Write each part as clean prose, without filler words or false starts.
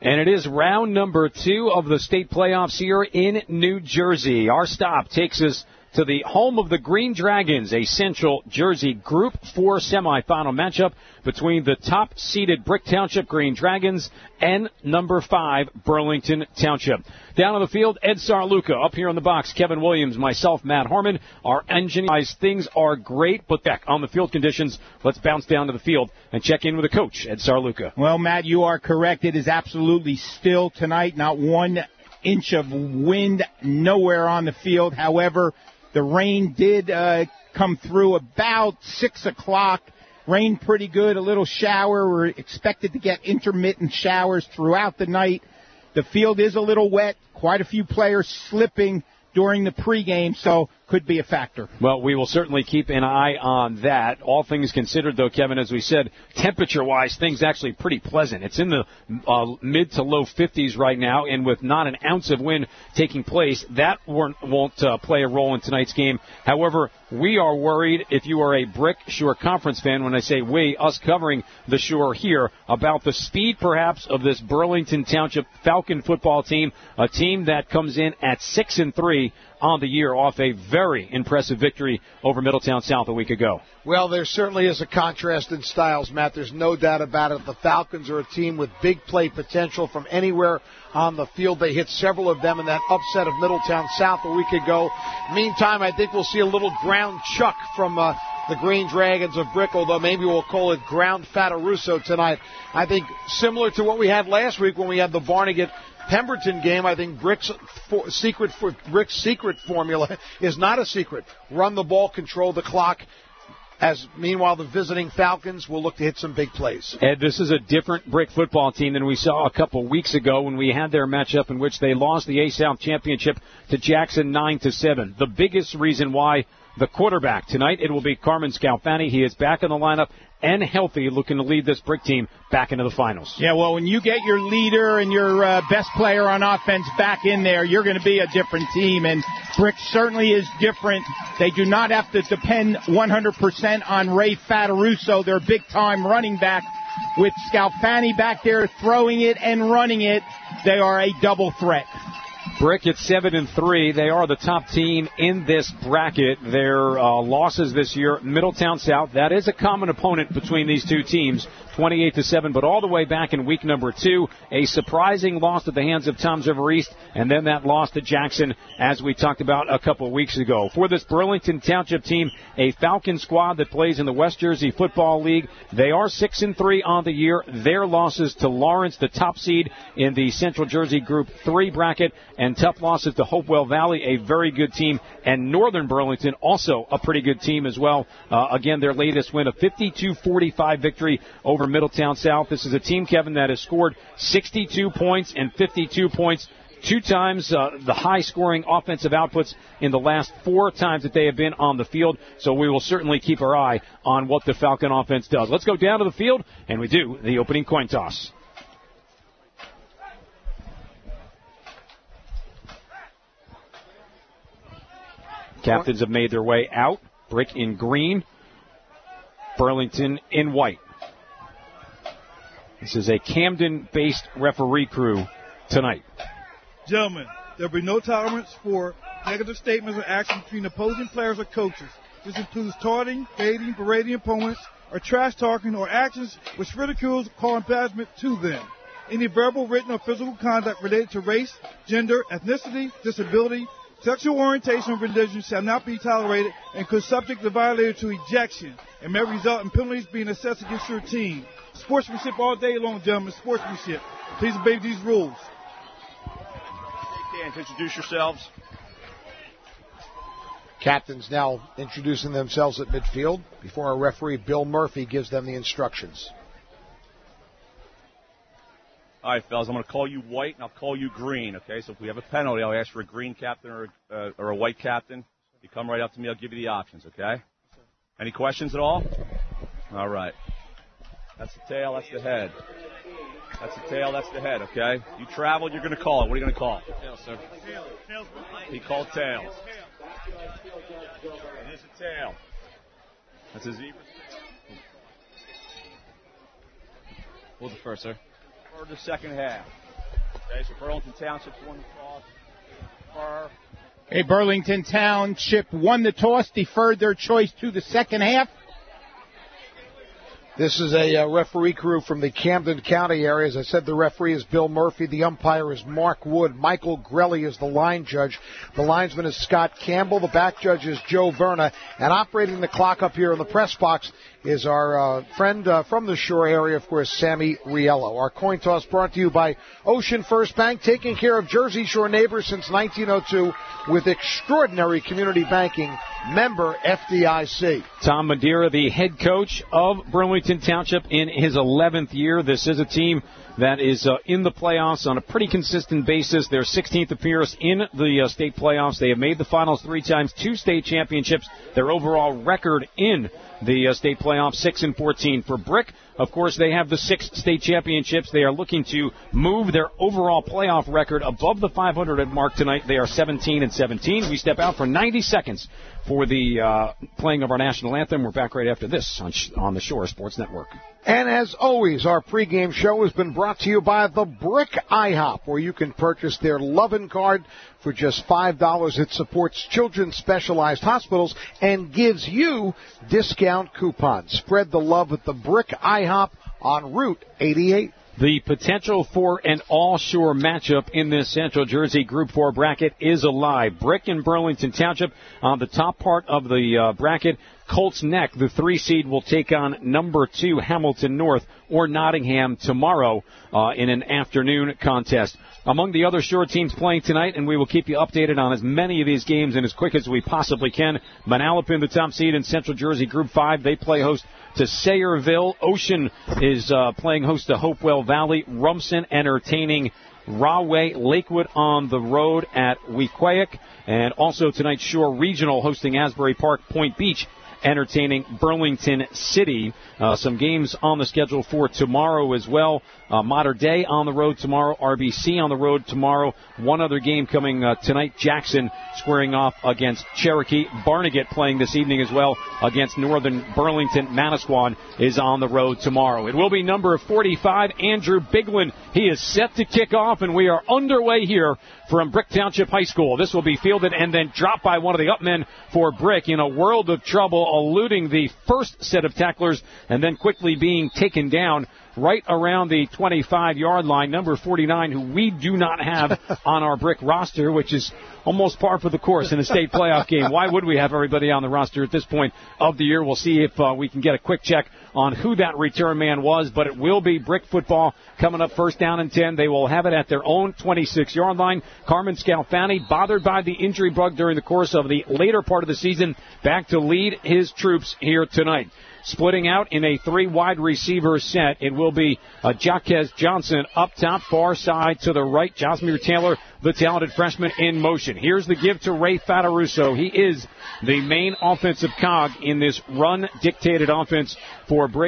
And it is round number 2 of the state playoffs here in New Jersey. Our stop takes us to the home of the Green Dragons, a Central Jersey Group 4 semifinal matchup between the top-seeded Brick Township Green Dragons and number 5 Burlington Township. Down on the field, Ed Sarluca. Up here on the box, Kevin Williams, myself, Matt Harmon. Our engineers. Things are great, but back on the field conditions, let's bounce down to the field and check in with the coach, Ed Sarluca. Well, Matt, you are correct. It is absolutely still tonight. Not 1 inch of wind nowhere on the field. However, the rain did come through about 6 o'clock. Rained pretty good, a little shower. We're expected to get intermittent showers throughout the night. The field is a little wet. Quite a few players slipping during the pregame, so could be a factor. Well, we will certainly keep an eye on that. All things considered, though, Kevin, as we said, temperature-wise, things actually pretty pleasant. It's in the mid to low 50s right now, and with not an ounce of wind taking place, that won't play a role in tonight's game. However, we are worried, if you are a Brick Shore Conference fan, when I say we, us covering the Shore here, about the speed, perhaps, of this Burlington Township Falcon football team, a team that comes in at 6-3 on the year off a very impressive victory over Middletown South a week ago. Well, there certainly is a contrast in styles, Matt. There's no doubt about it. The Falcons are a team with big play potential from anywhere on the field. They hit several of them in that upset of Middletown South a week ago. Meantime, I think we'll see a little ground chuck from the Green Dragons of Brick, although maybe we'll call it ground Fataruso tonight. I think similar to what we had last week when we had the Barnegat Pemberton game. I think Brick's secret formula is not a secret. Run the ball, control the clock. As meanwhile, the visiting Falcons will look to hit some big plays. Ed, this is a different Brick football team than we saw a couple weeks ago when we had their matchup in which they lost the A-South Championship to Jackson 9-7. The biggest reason why, the quarterback. Tonight it will be Carmen Scalfani. He is back in the lineup and healthy, looking to lead this Brick team back into the finals. Yeah, well, when you get your leader and your best player on offense back in there, you're going to be a different team, and Brick certainly is different. They do not have to depend 100% on Ray Fataruso, their big-time running back. With Scalfani back there throwing it and running it, they are a double threat. Brick at 7-3. They are the top team in this bracket. Their losses this year, Middletown South. That is a common opponent between these two teams, 28-7. But all the way back in week number 2, a surprising loss at the hands of Toms River East, and then that loss to Jackson, as we talked about a couple of weeks ago. For this Burlington Township team, a Falcon squad that plays in the West Jersey Football League. They are 6-3 on the year. Their losses to Lawrence, the top seed in the Central Jersey Group 3 bracket, and tough losses to Hopewell Valley, a very good team, and Northern Burlington, also a pretty good team as well. Again, their latest win, a 52-45 victory over Middletown South. This is a team, Kevin, that has scored 62 points and 52 points, 2 times the high-scoring offensive outputs in the last 4 times that they have been on the field. So we will certainly keep our eye on what the Falcon offense does. Let's go down to the field, and we do the opening coin toss. Captains have made their way out. Brick in green, Burlington in white. This is a Camden-based referee crew tonight. Gentlemen, there will be no tolerance for negative statements or actions between opposing players or coaches. This includes taunting, baiting, berating opponents, or trash talking, or actions which ridicules or call embarrassment to them. Any verbal, written, or physical conduct related to race, gender, ethnicity, disability, sexual orientation, or religion shall not be tolerated and could subject the violator to ejection and may result in penalties being assessed against your team. Sportsmanship all day long, gentlemen. Sportsmanship. Please obey these rules. Introduce yourselves. Captains now introducing themselves at midfield before our referee, Bill Murphy, gives them the instructions. All right, fellas, I'm going to call you white, and I'll call you green, okay? So if we have a penalty, I'll ask for a green captain or a white captain. You come right up to me, I'll give you the options, okay? Any questions at all? All right. That's the tail, that's the head. That's the tail, that's the head, okay? You traveled, you're going to call it. What are you going to call? Tails, sir. He called tails. Here's a tail. That's a zebra. Hold the first, sir. For the second half. Okay, so Burlington Township's won the toss. Hey, Burlington Township won the toss, deferred their choice to the second half. This is a referee crew from the Camden County area. As I said, the referee is Bill Murphy. The umpire is Mark Wood. Michael Grelly is the line judge. The linesman is Scott Campbell. The back judge is Joe Verna. And operating the clock up here in the press box is our friend from the Shore area, of course, Sammy Riello. Our coin toss brought to you by Ocean First Bank, taking care of Jersey Shore neighbors since 1902 with extraordinary community banking. Member FDIC. Tom Madeira, the head coach of Burlington Township in his 11th year. This is a team that is in the playoffs on a pretty consistent basis. Their 16th appearance in the state playoffs. They have made the finals 3 times, 2 state championships. Their overall record in the state playoffs, 6-14. For Brick, of course, they have the 6 state championships. They are looking to move their overall playoff record above the 500 mark tonight. They are 17-17. We step out for 90 seconds for the playing of our national anthem. We're back right after this on the Shore Sports Network. And as always, our pregame show has been brought to you by the Brick IHOP, where you can purchase their Lovin' Card for just $5. It supports children's specialized hospitals and gives you discount coupons. Spread the love at the Brick IHOP on Route 88. The potential for an all-shore matchup in this Central Jersey Group 4 bracket is alive. Brick and Burlington Township on the top part of the bracket. Colts Neck, the 3 seed, will take on number 2 Hamilton North or Nottingham tomorrow in an afternoon contest. Among the other shore teams playing tonight, and we will keep you updated on as many of these games and as quick as we possibly can. Manalapan, the top seed in Central Jersey Group 5, they play host to Sayreville. Ocean is playing host to Hopewell Valley. Rumson entertaining Rahway. Lakewood on the road at Wequahic. And also tonight, Shore Regional hosting Asbury Park. Point Beach entertaining Burlington City. Some games on the schedule for tomorrow as well. Mater Dei on the road tomorrow. RBC on the road tomorrow. One other game coming tonight. Jackson squaring off against Cherokee. Barnegat playing this evening as well against Northern Burlington. Manasquan is on the road tomorrow. It will be number 45, Andrew Bigland. He is set to kick off, and we are underway here from Brick Township High School. This will be fielded and then dropped by one of the upmen for Brick in a world of trouble, eluding the first set of tacklers and then quickly being taken down right around the 25-yard line. Number 49, who we do not have on our Brick roster, which is almost par for the course in a state playoff game. Why would we have everybody on the roster at this point of the year? We'll see if we can get a quick check on who that return man was, but it will be Brick football coming up, first down and 10. They will have it at their own 26-yard line. Carmen Scalfani, bothered by the injury bug during the course of the later part of the season, back to lead his troops here tonight. Splitting out in a 3 wide receiver set, it will be Jaquez Johnson up top, far side to the right. Josmir Taylor, the talented freshman, in motion. Here's the give to Ray Fataruso. He is the main offensive cog in this run-dictated offense for Brick.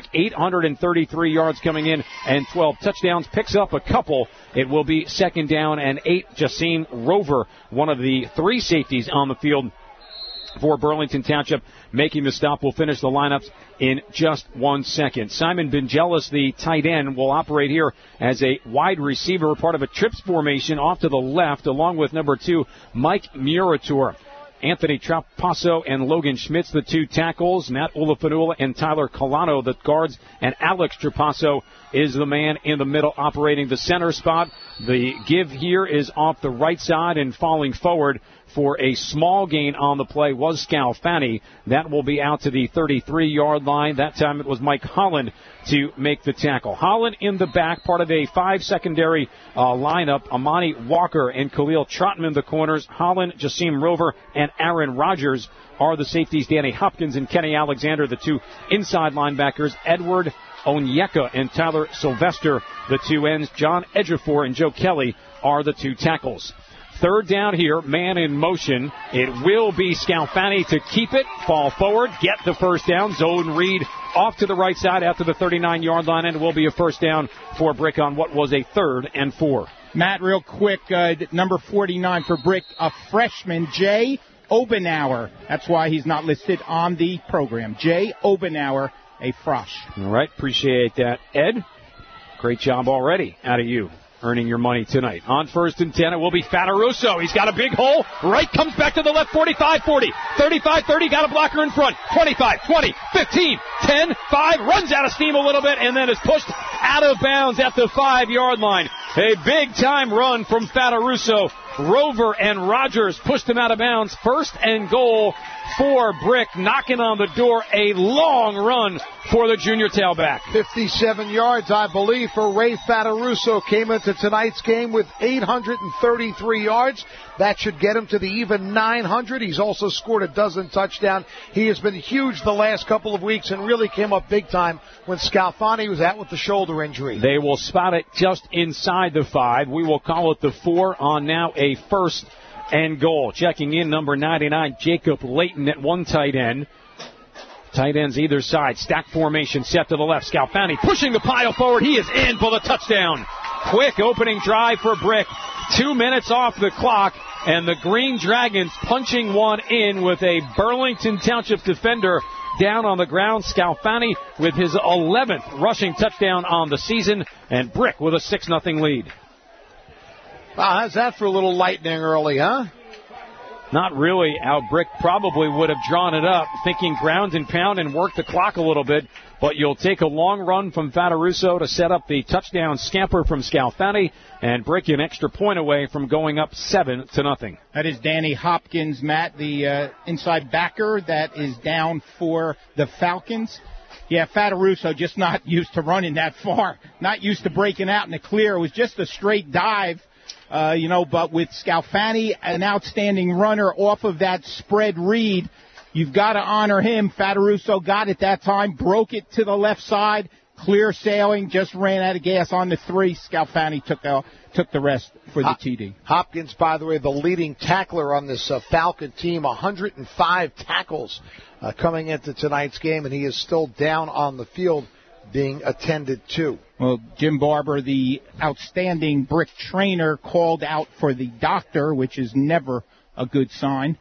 833 yards coming in and 12 touchdowns. Picks up a couple. It will be second down and 8. Jasim Rover, one of the 3 safeties on the field for Burlington Township, making the stop. Will finish the lineups in just 1 second. Simon Benjelis, the tight end, will operate here as a wide receiver, part of a trips formation off to the left, along with number 2, Mike Murator. Anthony Trapasso and Logan Schmitz, the 2 tackles. Matt Olafanula and Tyler Colano, the guards. And Alex Trapasso is the man in the middle operating the center spot. The give here is off the right side, and falling forward for a small gain on the play was Scalfani. That will be out to the 33-yard line. That time it was Mike Holland to make the tackle. Holland in the back, part of a 5 secondary lineup. Amani Walker and Khalil Trotman, the corners. Holland, Jasim Rover, and Aaron Rogers are the safeties. Danny Hopkins and Kenny Alexander, the 2 inside linebackers. Edward Onyeka and Tyler Sylvester, the 2 ends. John Edgefor and Joe Kelly are the 2 tackles. Third down here, man in motion. It will be Scalfani to keep it, fall forward, get the first down. Zone Reed off to the right side after the 39-yard line, and it will be a first down for Brick on what was a 3rd and 4. Matt, real quick, number 49 for Brick, a freshman, Jay Obenauer. That's why he's not listed on the program. Jay Obenauer, a frosh. All right, appreciate that, Ed. Great job already out of you. earning your money tonight. On 1st and 10, it will be Fataruso. He's got a big hole. Right, comes back to the left, 45-40, 35-30, got a blocker in front, 25, 20, 15, 10, 5, runs out of steam a little bit, and then is pushed out of bounds at the 5-yard line. A big-time run from Fataruso. Rover and Rogers pushed him out of bounds. 1st and goal for Brick, knocking on the door. A long run for the junior tailback. 57 yards, I believe, for Ray Fataruso. Came into tonight's game with 833 yards. That should get him to the even 900. He's also scored a dozen touchdowns. He has been huge the last couple of weeks and really came up big time when Scalfani was out with the shoulder injury. They will spot it just inside the 5. We will call it the 4 on now a 1st and goal. Checking in, number 99, Jacob Layton at one tight end. Tight ends either side. Stack formation set to the left. Scalfani pushing the pile forward. He is in for the touchdown. Quick opening drive for Brick. 2 minutes off the clock, and the Green Dragons punching one in with a Burlington Township defender down on the ground. Scalfani with his 11th rushing touchdown on the season, and Brick with a 6-0 lead. Wow, how's that for a little lightning early, huh? Not really. Al Brick probably would have drawn it up, thinking ground and pound and work the clock a little bit. But you'll take a long run from Fataruso to set up the touchdown scamper from Scalfani and break an extra point away from going up 7-0. That is Danny Hopkins, Matt, the inside backer that is down for the Falcons. Yeah, Fataruso just not used to running that far, not used to breaking out in the clear. It was just a straight dive. But with Scalfani, an outstanding runner off of that spread read, you've got to honor him. Fataruso got it that time, broke it to the left side, clear sailing, just ran out of gas on the 3. Scalfani took the rest for the TD. Hopkins, by the way, the leading tackler on this Falcon team, 105 tackles coming into tonight's game, and he is still down on the field being attended to. Well, Jim Barber, the outstanding Brick trainer, called out for the doctor, which is never a good sign.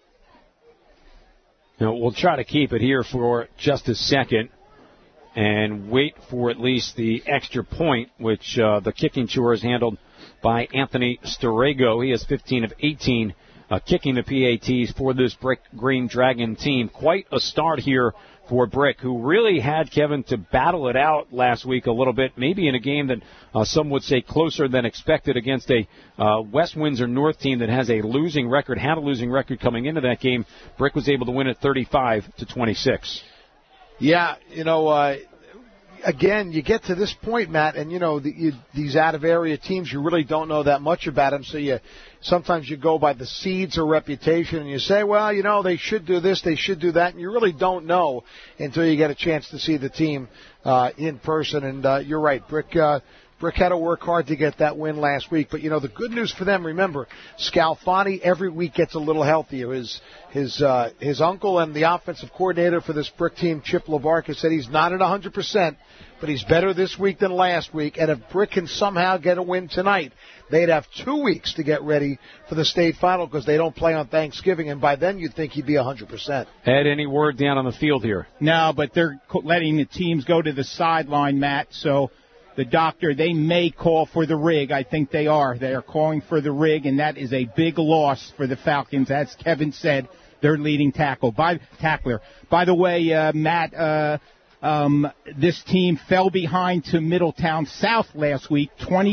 Now, we'll try to keep it here for just a second and wait for at least the extra point, which the kicking chore is handled by Anthony Storego. He has 15 of 18 kicking the PATs for this Brick Green Dragon team. Quite a start here for Brick, who really had, Kevin, to battle it out last week a little bit, maybe in a game that some would say closer than expected against a West Windsor North team that has a losing record, had a losing record coming into that game. Brick was able to win it 35-26. Yeah, again, you get to this point, Matt, and, these out-of-area teams, you really don't know that much about them, so sometimes you go by the seeds or reputation, and you say, well, they should do this, they should do that, and you really don't know until you get a chance to see the team in person. And you're right, Brick had to work hard to get that win last week. But, the good news for them, remember, Scalfani every week gets a little healthier. His uncle and the offensive coordinator for this Brick team, Chip LaBarca, said he's not at 100%, but he's better this week than last week. And if Brick can somehow get a win tonight, they'd have 2 weeks to get ready for the state final because they don't play on Thanksgiving. And by then, you'd think he'd be 100%. Ed, any word down on the field here? No, but they're letting the teams go to the sideline, Matt, so the doctor, they may call for the rig. I think they are. They are calling for the rig, and that is a big loss for the Falcons. As Kevin said, their leading tackler. By the way, Matt, this team fell behind to Middletown South last week,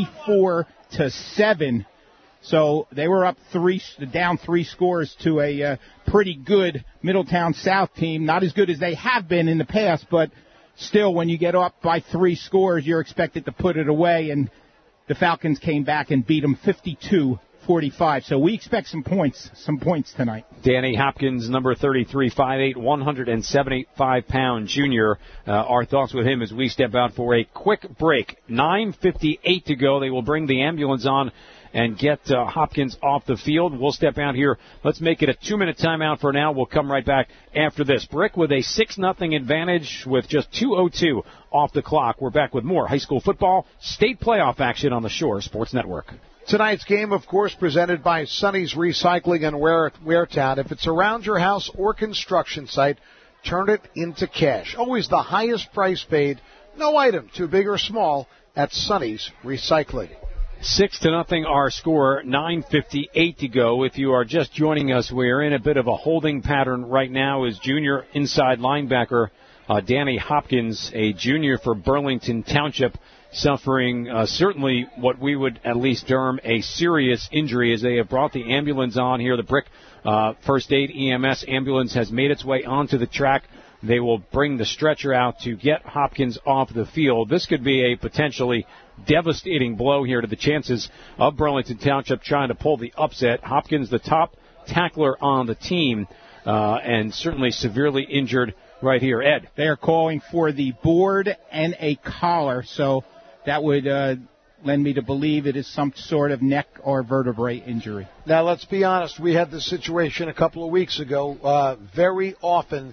24-7. So they were down 3 scores to a pretty good Middletown South team. Not as good as they have been in the past, but still, when you get up by 3 scores, you're expected to put it away, and the Falcons came back and beat them 52-45. So we expect some points tonight. Danny Hopkins, number 33, 5'8", 175-pound junior. Our thoughts with him as we step out for a quick break. 9:58 to go. They will bring the ambulance on and get Hopkins off the field. We'll step out here. Let's make it a 2-minute timeout for now. We'll come right back after this. Brick with a 6-0 advantage with just 2:02 off the clock. We're back with more high school football, state playoff action on the Shore Sports Network. Tonight's game, of course, presented by Sonny's Recycling in Waretown. If it's around your house or construction site, turn it into cash. Always the highest price paid. No item too big or small at Sonny's Recycling. 6-0 our score, 9:58 to go. If you are just joining us, we're in a bit of a holding pattern right now as junior inside linebacker Danny Hopkins, a junior for Burlington Township, suffering certainly what we would at least term a serious injury as they have brought the ambulance on here. The Brick First Aid EMS ambulance has made its way onto the track. They will bring the stretcher out to get Hopkins off the field. This could be a potentially devastating blow here to the chances of Burlington Township trying to pull the upset. Hopkins, the top tackler on the team, and certainly severely injured right here. Ed. They are calling for the board and a collar, so that would lend me to believe it is some sort of neck or vertebrae injury. Now, let's be honest. We had this situation a couple of weeks ago. Very often,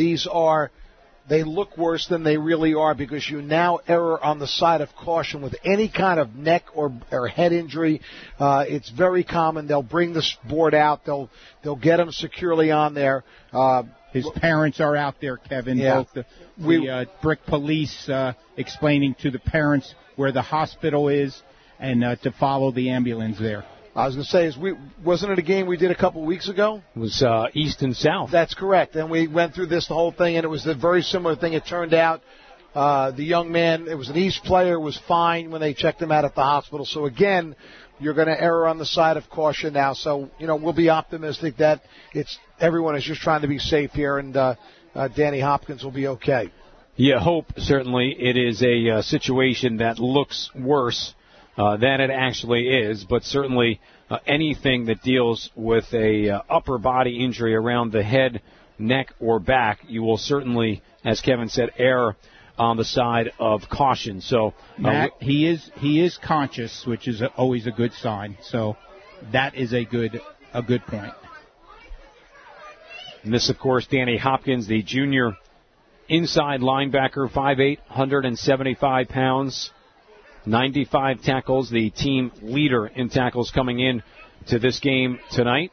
they look worse than they really are because you now err on the side of caution with any kind of neck or head injury. It's very common. They'll bring this board out. They'll get him securely on there. His parents are out there, Kevin. Yeah. Both the Brick Police explaining to the parents where the hospital is and to follow the ambulance there. I was going to say, wasn't it a game we did a couple of weeks ago? It was East and South. That's correct. And we went through the whole thing, and it was a very similar thing. It turned out the young man, it was an East player, was fine when they checked him out at the hospital. So, again, you're going to err on the side of caution now. So, we'll be optimistic that everyone is just trying to be safe here, and Danny Hopkins will be okay. Yeah, hope, certainly. It is a situation that looks worse than it actually is, but certainly anything that deals with a upper body injury around the head, neck, or back, you will certainly, as Kevin said, err on the side of caution. So Matt, he is conscious, which is always a good sign. So that is a good point. And this, of course, Danny Hopkins, the junior inside linebacker, 5'8", 175 pounds. 95 tackles, the team leader in tackles coming in to this game tonight.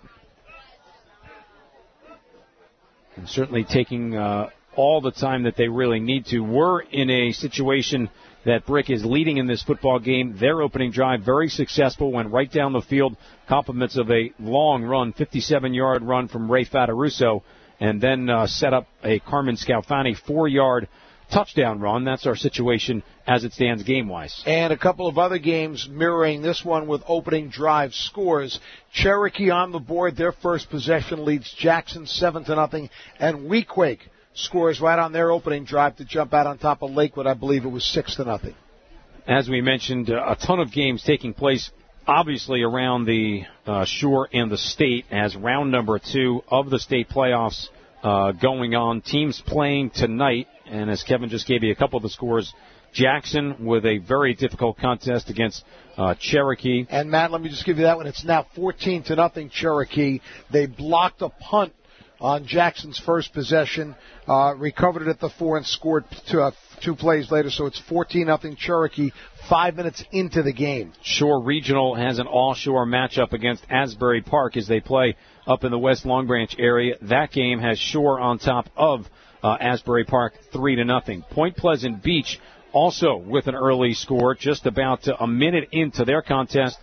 And certainly taking all the time that they really need to. We're in a situation that Brick is leading in this football game. Their opening drive, very successful, went right down the field, compliments of a long run, 57-yard run from Ray Fataruso, and then set up a Carmen Scalfani 4-yard touchdown run. That's our situation as it stands game-wise. And a couple of other games mirroring this one with opening drive scores. Cherokee on the board. Their first possession leads Jackson 7-0. And Weequahic scores right on their opening drive to jump out on top of Lakewood. I believe it was 6-0. As we mentioned, a ton of games taking place obviously around the Shore and the state as round number 2 of the state playoffs going on. Teams playing tonight. And as Kevin just gave you a couple of the scores, Jackson with a very difficult contest against Cherokee. And, Matt, let me just give you that one. It's now 14-0 Cherokee. They blocked a punt on Jackson's first possession, recovered it at the 4 and scored two plays later. So it's 14-0 Cherokee 5 minutes into the game. Shore Regional has an all-shore matchup against Asbury Park as they play up in the West Long Branch area. That game has Shore on top of Asbury Park 3-0. Point Pleasant Beach also with an early score, just about a minute into their contest.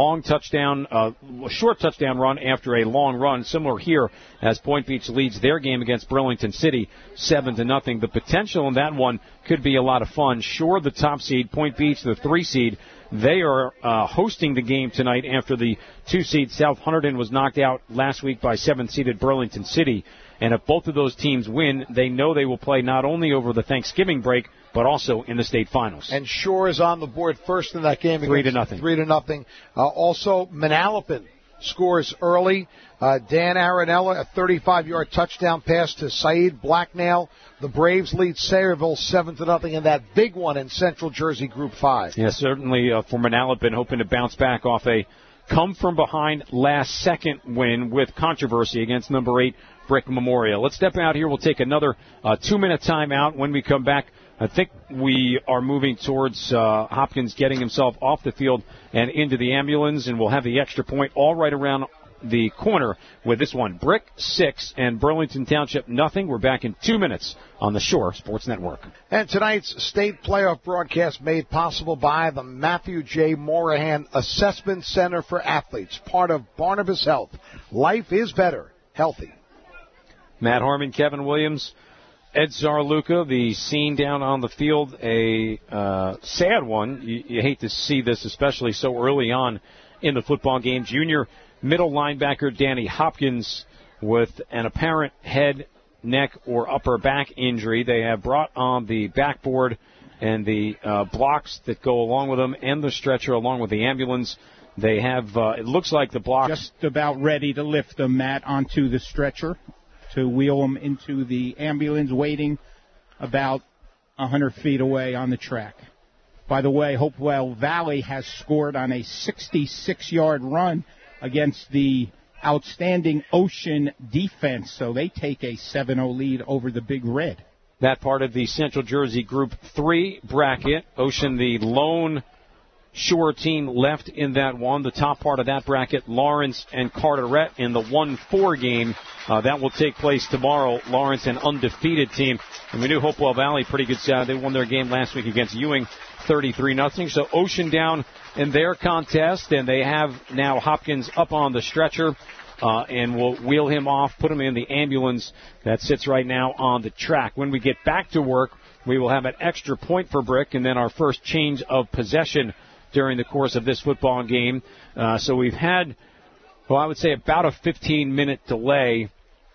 Short touchdown run after a long run. Similar here as Point Beach leads their game against Burlington City 7-0. The potential in that one could be a lot of fun. Shore, the top seed, Point Beach, the 3 seed. They are hosting the game tonight after the 2 seed South Hunterdon was knocked out last week by 7-seeded Burlington City. And if both of those teams win, they know they will play not only over the Thanksgiving break, but also in the state finals. And Shore is on the board first in that game. 3-0. 3-0. Also, Manalapan scores early. Dan Arenella, a 35-yard touchdown pass to Saeed Blacknail. The Braves lead Sayreville 7-0 in that big one in Central Jersey Group 5. Yeah, certainly for Manalapan, hoping to bounce back off a come-from-behind last-second win with controversy against number 8 Brick Memorial. Let's step out here. We'll take another 2-minute timeout. When we come back, I think we are moving towards Hopkins getting himself off the field and into the ambulance, and we'll have the extra point all right around the corner with this one. Brick 6 and Burlington Township nothing. We're back in 2 minutes on the Shore Sports Network. And tonight's state playoff broadcast made possible by the Matthew J. Morahan Assessment Center for Athletes, part of Barnabas Health. Life is better, healthy. Matt Harmon, Kevin Williams, Ed Zarluka, the scene down on the field, a sad one. You hate to see this, especially so early on in the football game. Junior middle linebacker Danny Hopkins with an apparent head, neck, or upper back injury. They have brought on the backboard and the blocks that go along with them and the stretcher along with the ambulance. They have, it looks like the blocks. Just about ready to lift them, Matt, onto the stretcher to wheel them into the ambulance, waiting about 100 feet away on the track. By the way, Hopewell Valley has scored on a 66-yard run against the outstanding Ocean defense, so they take a 7-0 lead over the Big Red. That part of the Central Jersey Group 3 bracket. Ocean, the lone Shore team left in that one. The top part of that bracket, Lawrence and Carteret in the 1-4 game. That will take place tomorrow. Lawrence, an undefeated team. And we knew Hopewell Valley pretty good. They won their game last week against Ewing, 33-0. So Ocean down in their contest, and they have now Hopkins up on the stretcher. And we'll wheel him off, put him in the ambulance that sits right now on the track. When we get back to work, we will have an extra point for Brick, and then our first change of possession during the course of this football game. So we've had, well, I would say about a 15-minute delay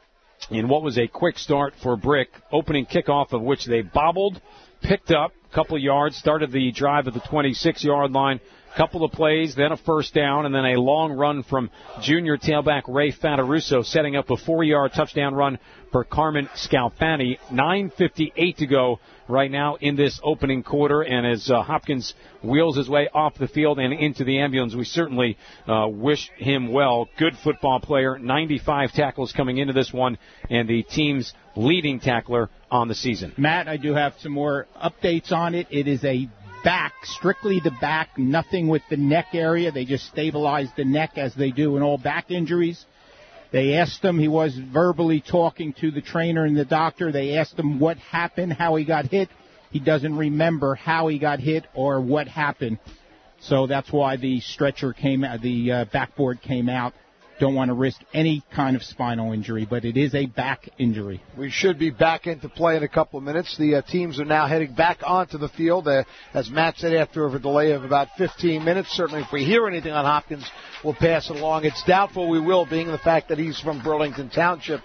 in what was a quick start for Brick. Opening kickoff of which they bobbled, picked up a couple yards, started the drive at the 26-yard line, couple of plays, then a first down, and then a long run from junior tailback Ray Fataruso, setting up a 4-yard touchdown run for Carmen Scalfani. 9:58 to go right now in this opening quarter, and as Hopkins wheels his way off the field and into the ambulance, we certainly wish him well. Good football player, 95 tackles coming into this one, and the team's leading tackler on the season. Matt, I do have some more updates on it. It is a back, strictly the back, nothing with the neck area. They just stabilized the neck as they do in all back injuries. They asked him, he was verbally talking to the trainer and the doctor. They asked him what happened, how he got hit. He doesn't remember how he got hit or what happened. So that's why the stretcher came out, the backboard came out. Don't want to risk any kind of spinal injury, but it is a back injury. We should be back into play in a couple of minutes. The teams are now heading back onto the field. As Matt said, after a delay of about 15 minutes. Certainly if we hear anything on Hopkins, we'll pass it along. It's doubtful we will, being the fact that he's from Burlington Township.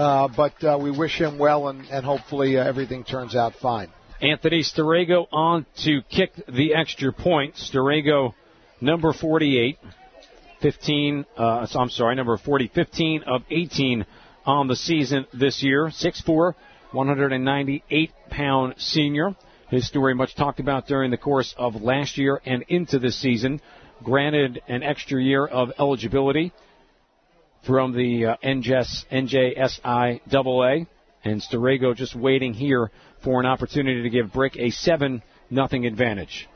But we wish him well, and hopefully everything turns out fine. Anthony Storego on to kick the extra point. Storego, number 48. Number 40, 15 of 18 on the season this year. 6'4", 198-pound senior. His story much talked about during the course of last year and into this season. Granted an extra year of eligibility from the NJSIAA. And Storego just waiting here for an opportunity to give Brick a 7-0 advantage.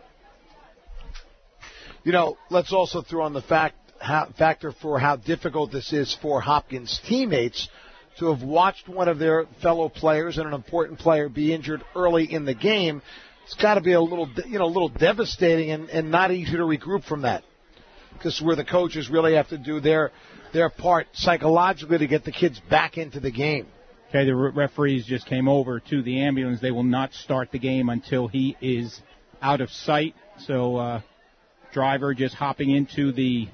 You know, let's also throw on the factor for how difficult this is for Hopkins' teammates to have watched one of their fellow players and an important player be injured early in the game. It's got to be a little devastating and not easy to regroup from that, because where the coaches really have to do their part psychologically to get the kids back into the game. Okay, the referees just came over to the ambulance. They will not start the game until he is out of sight. So driver just hopping into the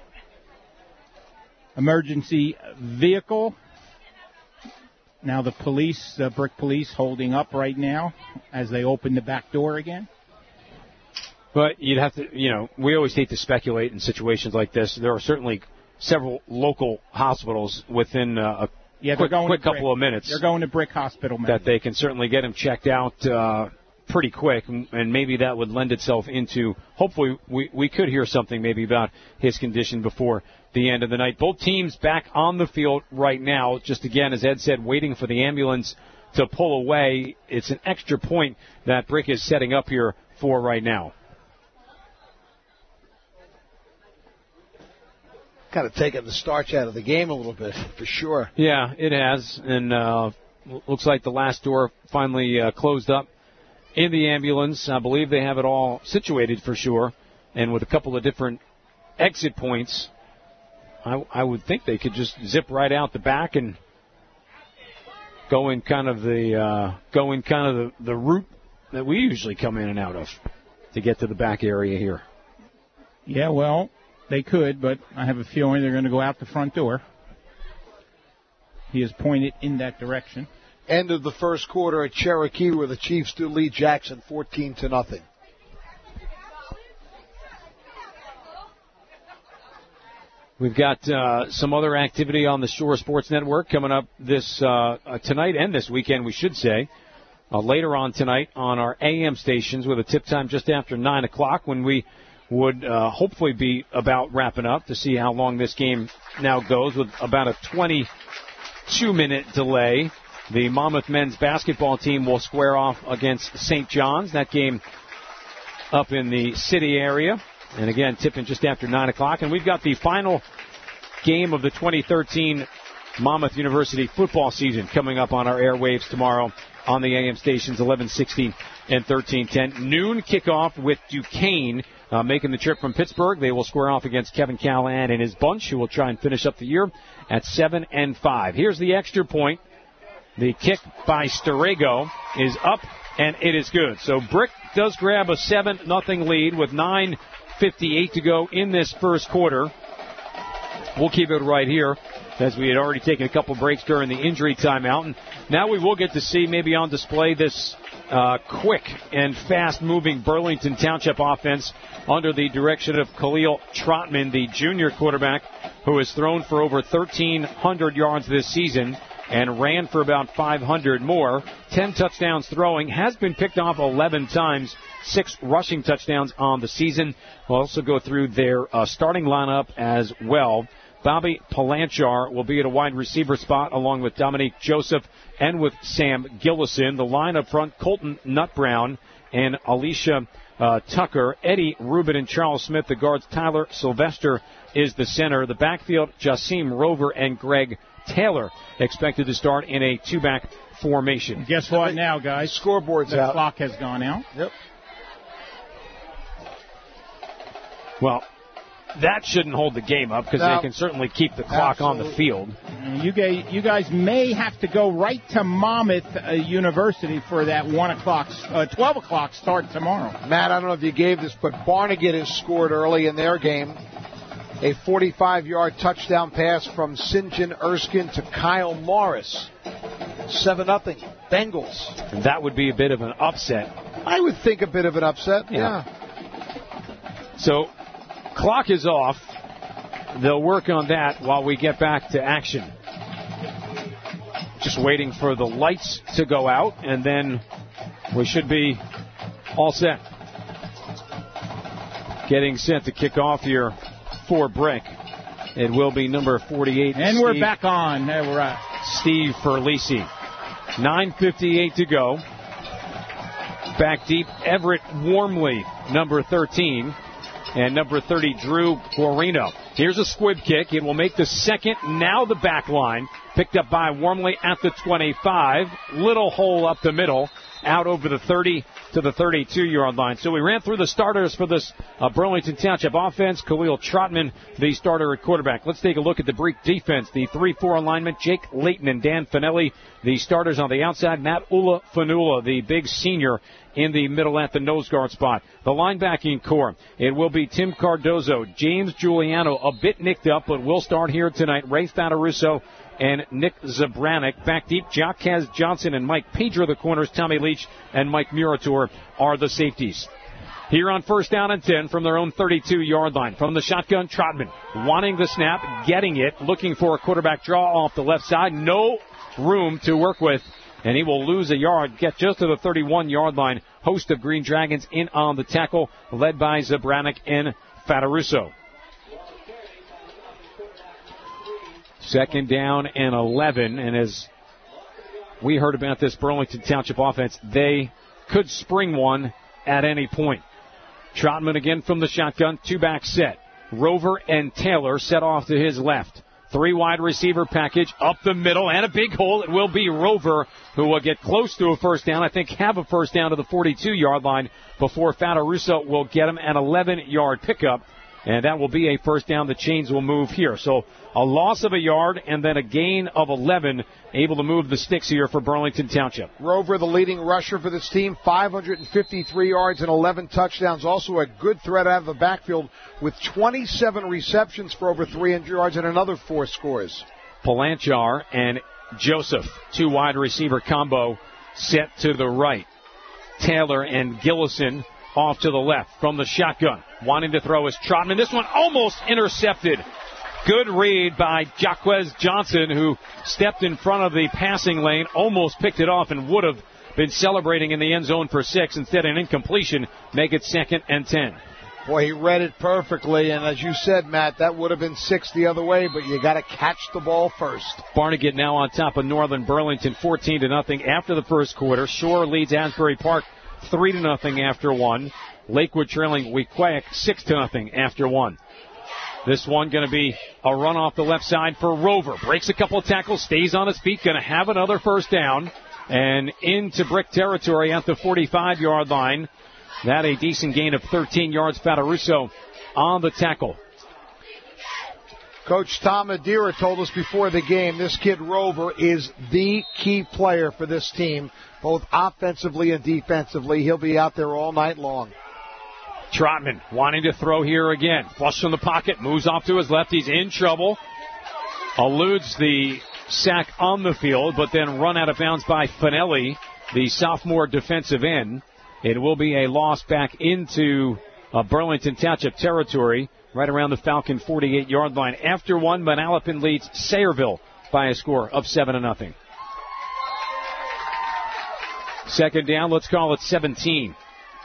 emergency vehicle. Now the police, Brick Police, holding up right now as they open the back door again. But you'd have to, we always hate to speculate in situations like this. There are certainly several local hospitals within a quick couple of minutes. They're going to Brick Hospital, man. That they can certainly get him checked out pretty quick, and maybe that would lend itself into, hopefully we could hear something maybe about his condition before the end of the night. Both teams back on the field right now, just again, as Ed said, waiting for the ambulance to pull away. It's an extra point that Brick is setting up here for right now. kind of taken the starch out of the game a little bit, for sure. Yeah, it has. And looks like the last door finally closed up in the ambulance. I believe they have it all situated for sure. And with a couple of different exit points, I would think they could just zip right out the back and go in kind of the route that we usually come in and out of to get to the back area here. Yeah, well, they could, but I have a feeling they're going to go out the front door. He has pointed in that direction. End of the first quarter at Cherokee, where the Chiefs do lead Jackson 14-0. We've got some other activity on the Shore Sports Network coming up this tonight and this weekend, we should say. Later on tonight on our AM stations with a tip time just after 9 o'clock when we would hopefully be about wrapping up to see how long this game now goes with about a 22-minute delay. The Monmouth men's basketball team will square off against St. John's. That game up in the city area. And again, tipping just after 9 o'clock. And we've got the final game of the 2013 Monmouth University football season coming up on our airwaves tomorrow on the AM stations, 1160 and 1310. Noon kickoff with Duquesne making the trip from Pittsburgh. They will square off against Kevin Callahan and his bunch, who will try and finish up the year at 7-5. Here's the extra point. The kick by Storego is up, and it is good. So Brick does grab a 7-0 lead with 9:58 to go in this first quarter. We'll keep it right here, as we had already taken a couple breaks during the injury timeout. And now we will get to see maybe on display this quick and fast-moving Burlington Township offense under the direction of Khalil Trotman, the junior quarterback, who has thrown for over 1,300 yards this season and ran for about 500 more. 10 touchdowns throwing, has been picked off 11 times, 6 rushing touchdowns on the season. We'll also go through their starting lineup as well. Bobby Palanchar will be at a wide receiver spot along with Dominique Joseph and with Sam Gillison. The line up front, Colton Nutbrown and Alicia Tucker. Eddie Rubin and Charles Smith, the guards. Tyler Sylvester is the center. The backfield, Jasim Rover and Greg Taylor expected to start in a two-back formation. Guess what now, guys? Scoreboard's out. The clock has gone out. Yep. Well, that shouldn't hold the game up because they can certainly keep the clock on the field. You guys may have to go right to Monmouth University for that 12 o'clock start tomorrow. Matt, I don't know if you gave this, but Barnegat has scored early in their game. A 45-yard touchdown pass from St. John Erskine to Kyle Morris. 7-0, Bengals. And that would be a bit of an upset. I would think a bit of an upset, yeah. So, clock is off. They'll work on that while we get back to action. Just waiting for the lights to go out, and then we should be all set. Getting set to kick off here for Brick. It will be number 48. And we're back on. There we're at. Steve Ferlisi. 9:58 to go. Back deep, Everett Warmley, number 13. And number 30, Drew Guarino. Here's a squib kick. It will make the second. Now the back line. Picked up by Warmley at the 25. Little hole up the middle. Out over the 30 to the 32-yard line. So we ran through the starters for this Burlington Township offense. Khalil Trotman, the starter at quarterback. Let's take a look at the Brick defense. The 3-4 alignment, Jake Layton and Dan Finelli, the starters on the outside. Matt Ula-Fanula, the big senior, in the middle at the nose guard spot. The linebacking core, it will be Tim Cardozo, James Giuliano, a bit nicked up, but will start here tonight. Ray Fataruso and Nick Zabranik. Back deep, Jacquez Johnson and Mike Pedro, the corners. Tommy Leach and Mike Murator are the safeties. Here on first down and 10 from their own 32-yard line. From the shotgun, Trotman wanting the snap, getting it, looking for a quarterback draw off the left side. No room to work with, and he will lose a yard, get just to the 31-yard line. Host of Green Dragons in on the tackle, led by Zabranik and Fataruso. Second down and 11, and as we heard about this Burlington Township offense, they could spring one at any point. Trotman again from the shotgun, two-back set. Rover and Taylor set off to his left. 3 wide receiver package up the middle and a big hole. It will be Rover who will get close to a first down. I think have a first down to the 42-yard line before Fatarusso will get him an 11-yard pickup. And that will be a first down. The chains will move here. So a loss of a yard and then a gain of 11, able to move the sticks here for Burlington Township. Rover, the leading rusher for this team, 553 yards and 11 touchdowns. Also a good threat out of the backfield with 27 receptions for over 300 yards and another 4 scores. Palanchar and Joseph, 2 wide receiver combo set to the right. Taylor and Gillison off to the left from the shotgun. Wanting to throw is Trotman. This one almost intercepted. Good read by Jaquez Johnson, who stepped in front of the passing lane, almost picked it off, and would have been celebrating in the end zone for 6. Instead, an incompletion, make it 2nd and 10. Boy, he read it perfectly, and as you said, Matt, that would have been 6 the other way, but you got to catch the ball first. Barnegat now on top of Northern Burlington, 14-0 after the first quarter. Shore leads Asbury Park 3-0 after 1. Lakewood trailing Wequahic 6-0 after 1. This one going to be a run off the left side for Rover. Breaks a couple of tackles, stays on his feet, going to have another first down. And into Brick territory at the 45-yard line. That a decent gain of 13 yards. Fatarusso on the tackle. Coach Tom Adira told us before the game this kid Rover is the key player for this team, both offensively and defensively. He'll be out there all night long. Trotman wanting to throw here again. Flush from the pocket, moves off to his left. He's in trouble. Eludes the sack on the field, but then run out of bounds by Finelli, the sophomore defensive end. It will be a loss back into Burlington Township territory, right around the Falcon 48-yard line. After 1, Manalapan leads Sayreville by a score of 7-0. Second down, let's call it 17.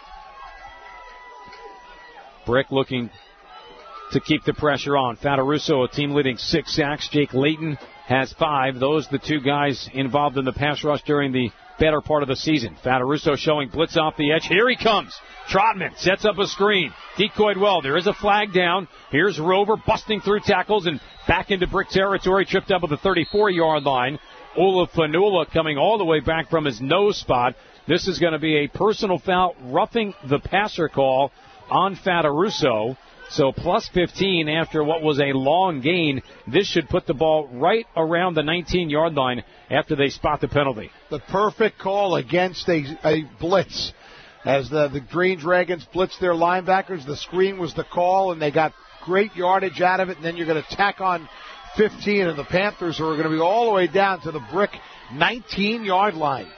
Brick looking to keep the pressure on. Fatarusso, a team leading 6 sacks. Jake Layton has 5. Those the 2 guys involved in the pass rush during the better part of the season. Fatarusso showing blitz off the edge. Here he comes. Trotman sets up a screen. Decoyed well. There is a flag down. Here's Rover busting through tackles and back into Brick territory. Tripped up at the 34-yard line. Olaf Fanula coming all the way back from his nose spot. This is going to be a personal foul, roughing the passer call on Fatarusso. So plus 15 after what was a long gain. This should put the ball right around the 19-yard line after they spot the penalty. The perfect call against a blitz. As the Green Dragons blitzed their linebackers, the screen was the call, and they got great yardage out of it. And then you're going to tack on 15, and the Panthers are going to be all the way down to the Brick 19-yard line.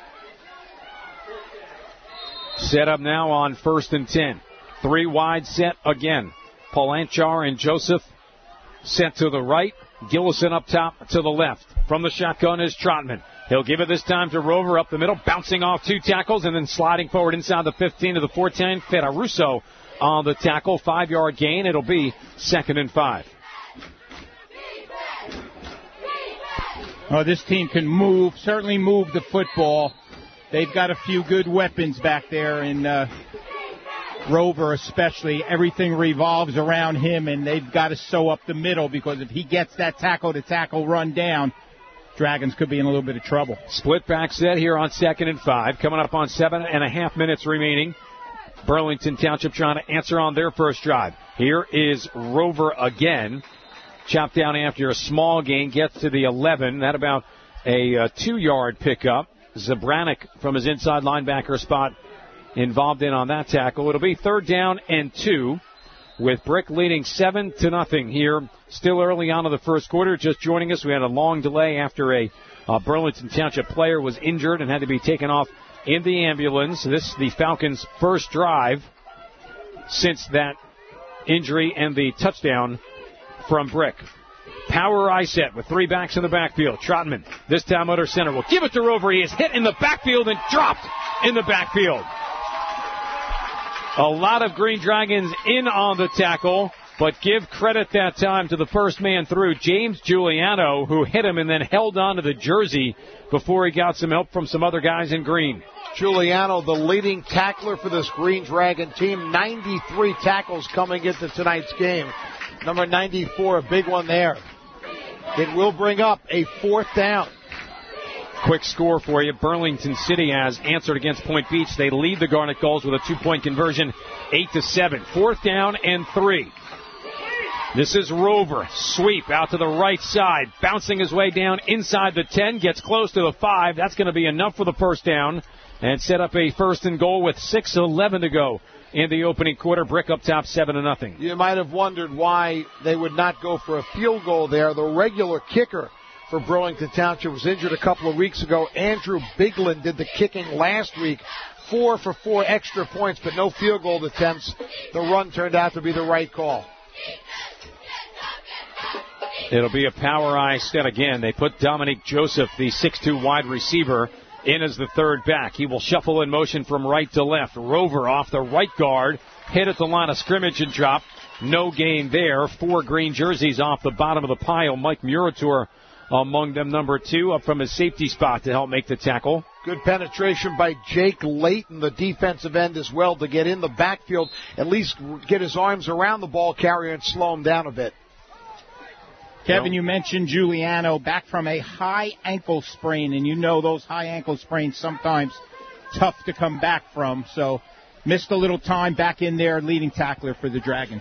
Set up now on 1st and 10. 3 wide set again. Palanchar and Joseph set to the right. Gillison up top to the left. From the shotgun is Trotman. He'll give it this time to Rover up the middle, bouncing off 2 tackles and then sliding forward inside the 15 to the 14. Fatarusso on the tackle. 5-yard gain. It'll be 2nd and 5. Oh, this team can move, certainly move the football. They've got a few good weapons back there in Rover especially. Everything revolves around him, and they've got to sew up the middle because if he gets that tackle-to-tackle run down, Dragons could be in a little bit of trouble. Split back set here on 2nd and 5. Coming up on 7.5 minutes remaining. Burlington Township trying to answer on their first drive. Here is Rover again. Chopped down after a small gain. Gets to the 11. That about a 2-yard pickup. Zabranik from his inside linebacker spot involved in on that tackle. It'll be 3rd down and 2 with Brick leading 7-0 here. Still early on in the first quarter. Just joining us, we had a long delay after a Burlington Township player was injured and had to be taken off in the ambulance. This is the Falcons' first drive since that injury and the touchdown from Brick. Power I set with 3 backs in the backfield. Trotman, this time under center, will give it to Rover. He is hit in the backfield and dropped in the backfield. A lot of Green Dragons in on the tackle. But give credit that time to the first man through, James Giuliano, who hit him and then held on to the jersey before he got some help from some other guys in green. Giuliano, the leading tackler for this Green Dragon team. 93 tackles coming into tonight's game. Number 94, a big one there. It will bring up a 4th down. Quick score for you. Burlington City has answered against Point Beach. They lead the Garnet Gulls with a 2-point conversion, 8-7. 4th down and 3. This is Rover. Sweep out to the right side. Bouncing his way down inside the 10. Gets close to the 5. That's going to be enough for the first down. And set up a 1st and goal with 6:11 to go in the opening quarter. Brick up top 7-0. You might have wondered why they would not go for a field goal there. The regular kicker for Burlington Township was injured a couple of weeks ago. Andrew Biglin did the kicking last week. 4 for 4 extra points, but no field goal attempts. The run turned out to be the right call. It'll be a power eye set again. They put Dominique Joseph, the 6'2 wide receiver, in as the third back. He will shuffle in motion from right to left. Rover off the right guard, hit at the line of scrimmage and drop. No gain there. 4 green jerseys off the bottom of the pile. Mike Murator among them, number 2, up from his safety spot to help make the tackle. Good penetration by Jake Layton, the defensive end as well, to get in the backfield, at least get his arms around the ball carrier and slow him down a bit. Kevin, you mentioned Giuliano back from a high ankle sprain, and you know those high ankle sprains sometimes tough to come back from. So missed a little time back in there, leading tackler for the Dragons.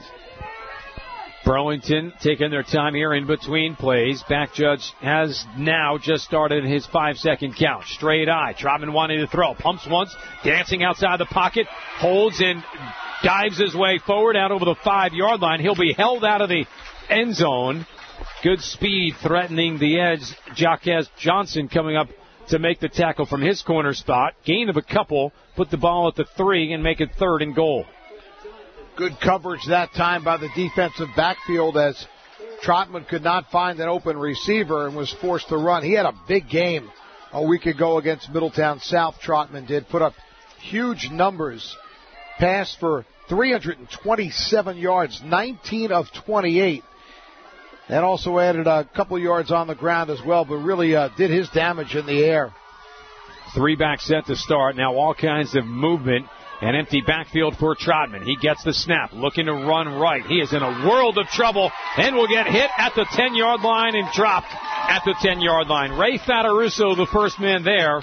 Burlington taking their time here in between plays. Back judge has now just started his 5-second count. Straight eye. Trotman wanting to throw. Pumps once, dancing outside the pocket, holds and dives his way forward out over the 5-yard line. He'll be held out of the end zone. Good speed threatening the edge. Jaquez Johnson coming up to make the tackle from his corner spot. Gain of a couple. Put the ball at the 3 and make it 3rd and goal. Good coverage that time by the defensive backfield as Trotman could not find an open receiver and was forced to run. He had a big game a week ago against Middletown South. Trotman did put up huge numbers. Passed for 327 yards, 19 of 28. And also added a couple yards on the ground as well, but really did his damage in the air. 3-back set to start. Now all kinds of movement. An empty backfield for Trotman. He gets the snap, looking to run right. He is in a world of trouble and will get hit at the 10-yard line and dropped at the 10-yard line. Ray Fataruso, the first man there,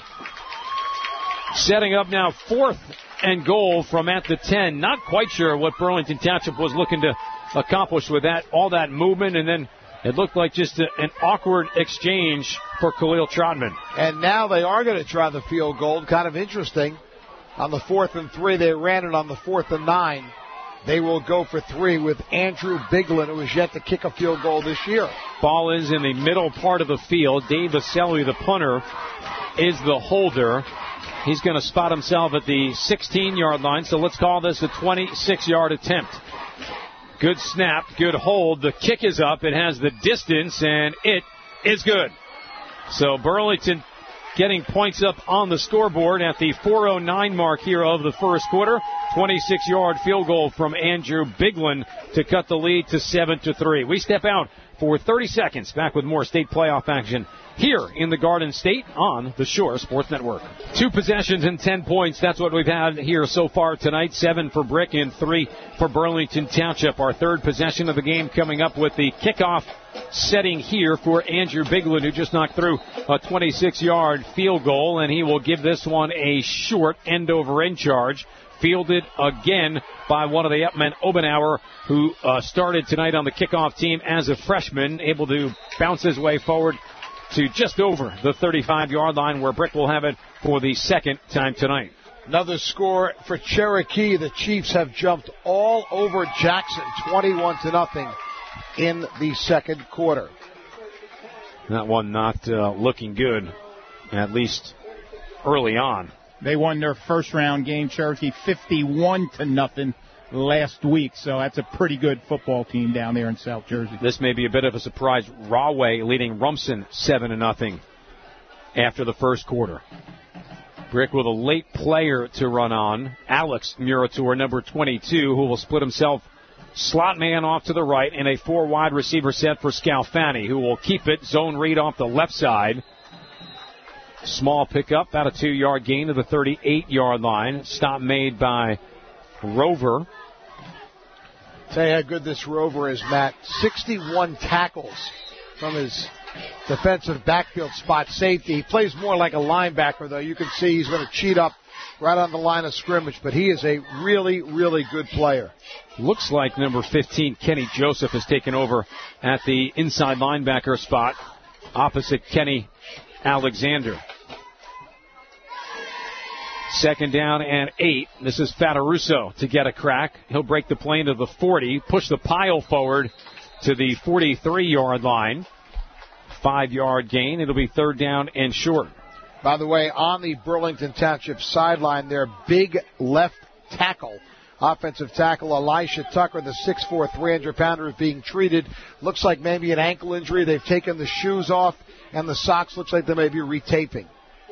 setting up now 4th and goal from at the 10. Not quite sure what Burlington Township was looking to accomplish with that, all that movement, and then it looked like just an awkward exchange for Khalil Trotman. And now they are going to try the field goal. Kind of interesting. On the 4th and 3, they ran it on the 4th and 9. They will go for 3 with Andrew Biglin, who is yet to kick a field goal this year. Ball is in the middle part of the field. Dave Vaselli, the punter, is the holder. He's going to spot himself at the 16-yard line, so let's call this a 26-yard attempt. Good snap, good hold. The kick is up. It has the distance, and it is good. So Burlington getting points up on the scoreboard at the 4:09 mark here of the first quarter. 26-yard field goal from Andrew Biglin to cut the lead to 7-3. We step out for 30 seconds. Back with more state playoff action here in the Garden State on the Shore Sports Network. 2 possessions and 10 points. That's what we've had here so far tonight. 7 for Brick and 3 for Burlington Township. Our 3rd possession of the game coming up with the kickoff setting here for Andrew Biglin, who just knocked through a 26-yard field goal, and he will give this one a short end-over-end charge. Fielded again by one of the Upmen, Obenauer, who started tonight on the kickoff team as a freshman, able to bounce his way forward to just over the 35-yard line, where Brick will have it for the 2nd time tonight. Another score for Cherokee. The Chiefs have jumped all over Jackson, 21-0 in the 2nd quarter. That one not looking good, at least early on. They won their first-round game, Cherokee, 51-0 last week. So that's a pretty good football team down there in South Jersey. This may be a bit of a surprise. Rahway leading Rumson 7-0 after the first quarter. Brick with a late player to run on. Alex Murator, number 22, who will split himself Slot man off to the right and a 4 wide receiver set for Scalfani, who will keep it. Zone read off the left side. Small pickup, about a 2-yard gain to the 38-yard line. Stop made by Rover. Tell you how good this Rover is, Matt. 61 tackles from his defensive backfield spot safety. He plays more like a linebacker, though. You can see he's going to cheat up right on the line of scrimmage, but he is a really, really good player. Looks like number 15, Kenny Joseph, has taken over at the inside linebacker spot opposite Kenny Alexander. 2nd down and 8. This is Fataruso to get a crack. He'll break the play into the 40, push the pile forward to the 43-yard line. 5-yard gain. It'll be 3rd down and short. By the way, on the Burlington Township sideline, their big left tackle, offensive tackle Elisha Tucker, the 6'4", 300-pounder, is being treated. Looks like maybe an ankle injury. They've taken the shoes off, and the socks looks like they may be retaping.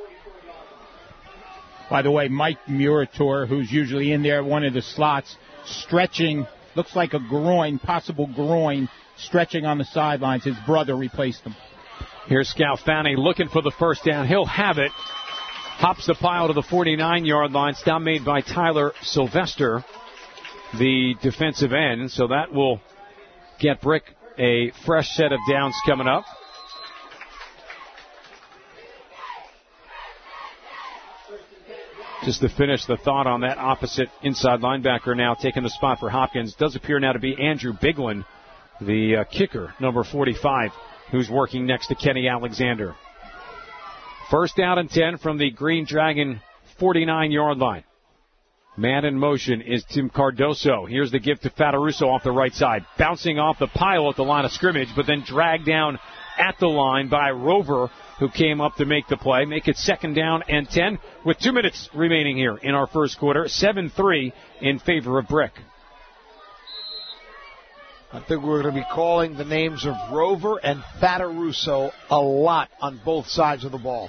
By the way, Mike Murator, who's usually in there, one of the slots, stretching, looks like a groin, possible groin, stretching on the sidelines. His brother replaced him. Here's Scalfani looking for the 1st down. He'll have it. Hops the pile to the 49-yard line. Stop made by Tyler Sylvester, the defensive end. So that will get Brick a fresh set of downs coming up. Just to finish the thought on that opposite inside linebacker now taking the spot for Hopkins. Does appear now to be Andrew Biglin, the kicker, number 45, who's working next to Kenny Alexander. 1st down and 10 from the Green Dragon 49-yard line. Man in motion is Tim Cardoso. Here's the give to Fataruso off the right side. Bouncing off the pile at the line of scrimmage, but then dragged down at the line by Rover, who came up to make the play. Make it 2nd down and 10 with 2 minutes remaining here in our first quarter. 7-3 in favor of Brick. I think we're going to be calling the names of Rover and Fataruso a lot on both sides of the ball.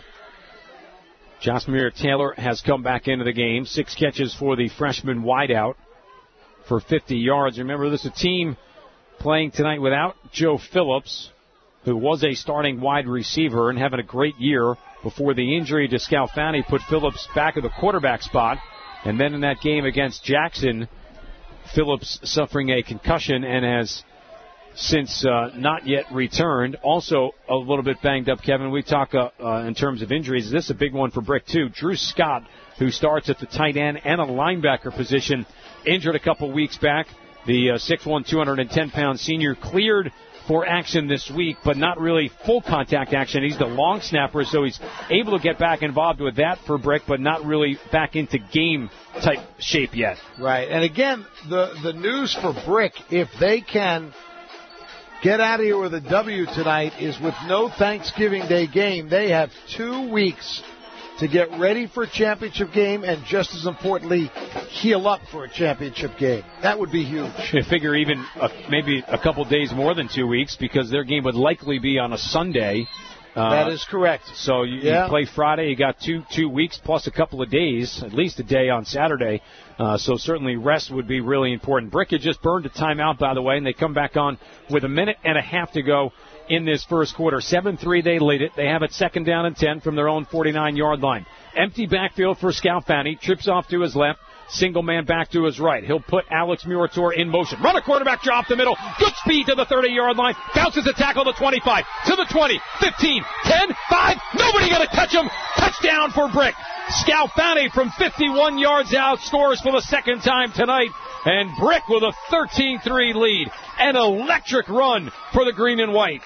Josmir Taylor has come back into the game. 6 catches for the freshman wideout for 50 yards. Remember, this is a team playing tonight without Joe Phillips, who was a starting wide receiver and having a great year before the injury to Scalfani put Phillips back at the quarterback spot. And then in that game against Jackson, Phillips suffering a concussion and has since not yet returned. Also a little bit banged up, Kevin. We talk in terms of injuries. This is a big one for Brick, too. Drew Scott, who starts at the tight end and a linebacker position, injured a couple weeks back. The 6'1", 210-pound senior cleared for action this week, but not really full contact action. He's the long snapper, so he's able to get back involved with that for Brick, but not really back into game type shape yet. Right, and again, the news for Brick, if they can get out of here with a W tonight, is with no Thanksgiving Day game, they have 2 weeks to get ready for a championship game and, just as importantly, heal up for a championship game. That would be huge. I figure even maybe a couple days more than 2 weeks, because their game would likely be on a Sunday. That is correct. So you play Friday, you got two weeks plus a couple of days, at least a day on Saturday. So certainly rest would be really important. Brick had just burned a timeout, by the way, and they come back on with 1.5 minutes to go in this first quarter. 7-3, they lead it. They have it 2nd down and 10 from their own 49-yard line. Empty backfield for Scalfani. Trips off to his left. Single man back to his right. He'll put Alex Murator in motion. Run a quarterback draw up the middle. Good speed to the 30-yard line. Bounces a tackle to 25, to the 20, 15, 10, 5. Nobody going to touch him. Touchdown for Brick. Scalfani from 51 yards out scores for the 2nd time tonight. And Brick with a 13-3 lead. An electric run for the green and white.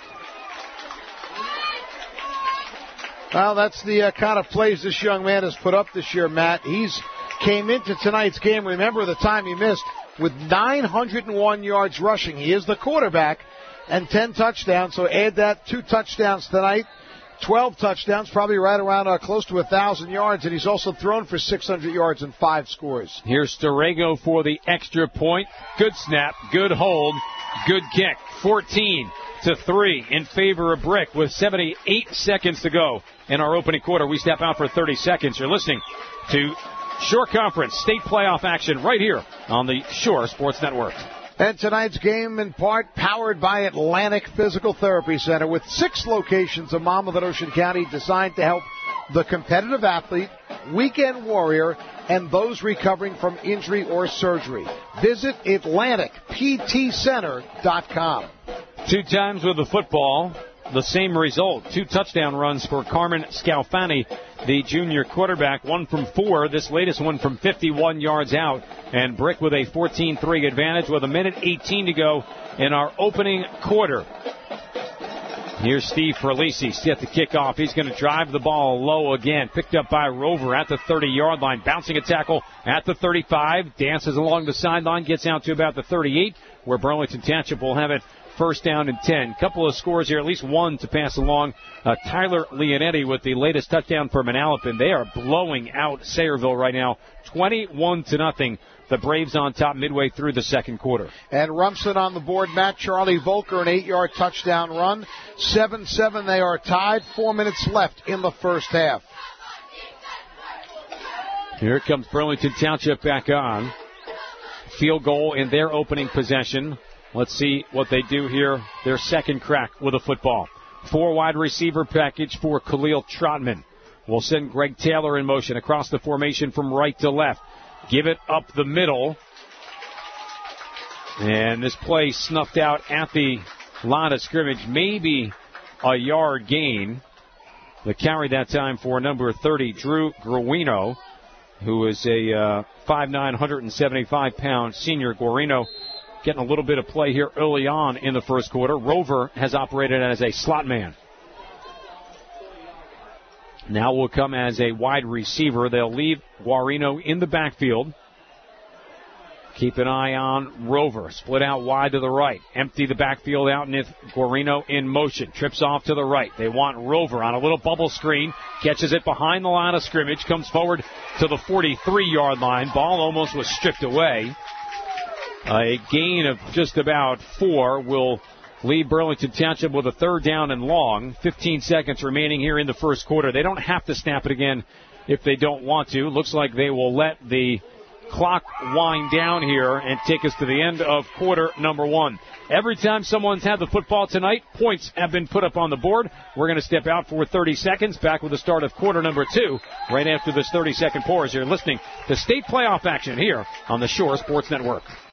Well, that's the kind of plays this young man has put up this year, Matt. He's came into tonight's game, remember the time he missed, with 901 yards rushing. He is the quarterback, and 10 touchdowns. So add that 2 touchdowns tonight, 12 touchdowns, probably right around close to 1,000 yards. And he's also thrown for 600 yards and 5 scores. Here's Storego for the extra point. Good snap, good hold, good kick. 14-3 in favor of Brick with 78 seconds to go in our opening quarter. We step out for 30 seconds. You're listening to Shore Conference State Playoff action right here on the Shore Sports Network. And tonight's game, in part, powered by Atlantic Physical Therapy Center, with 6 locations of Monmouth and Ocean County designed to help the competitive athlete, weekend warrior, and those recovering from injury or surgery. Visit AtlanticPTCenter.com. 2 times with the football, the same result. 2 touchdown runs for Carmen Scalfani, the junior quarterback. 1 from 4, this latest one from 51 yards out. And Brick with a 14-3 advantage with 1:18 to go in our opening quarter. Here's Steve Ferlisi set to kick off. He's going to drive the ball low again. Picked up by Rover at the 30-yard line. Bouncing a tackle at the 35. Dances along the sideline. Gets out to about the 38, where Burlington Township will have it first down and 10. Couple of scores here, at least one to pass along. Tyler Leonetti with the latest touchdown for Manalapan. They are blowing out Sayreville right now, 21-0. The Braves on top midway through the second quarter. And Rumson on the board. Matt Charlie Volker, an 8-yard touchdown run. 7-7, they are tied. 4 minutes left in the first half. Here comes Burlington Township back on. Field goal in their opening possession. Let's see what they do here. Their second crack with a football. 4 wide receiver package for Khalil Trotman. We'll send Greg Taylor in motion across the formation from right to left. Give it up the middle. And this play snuffed out at the line of scrimmage. Maybe a yard gain. The carry that time for number 30, Drew Gruino, who is a 5'9", 175-pound senior. Guarino getting a little bit of play here early on in the first quarter. Rover has operated as a slot man. Now will come as a wide receiver. They'll leave Guarino in the backfield. Keep an eye on Rover. Split out wide to the right. Empty the backfield out, and Guarino in motion. Trips off to the right. They want Rover on a little bubble screen. Catches it behind the line of scrimmage. Comes forward to the 43-yard line. Ball almost was stripped away. A gain of just about 4 will lead Burlington Township with a 3rd down and long. 15 seconds remaining here in the first quarter. They don't have to snap it again if they don't want to. Looks like they will let the clock wind down here and take us to the end of quarter number 1. Every time someone's had the football tonight, points have been put up on the board. We're going to step out for 30 seconds, back with the start of quarter number 2, right after this 30-second pause. You're listening to state playoff action here on the Shore Sports Network.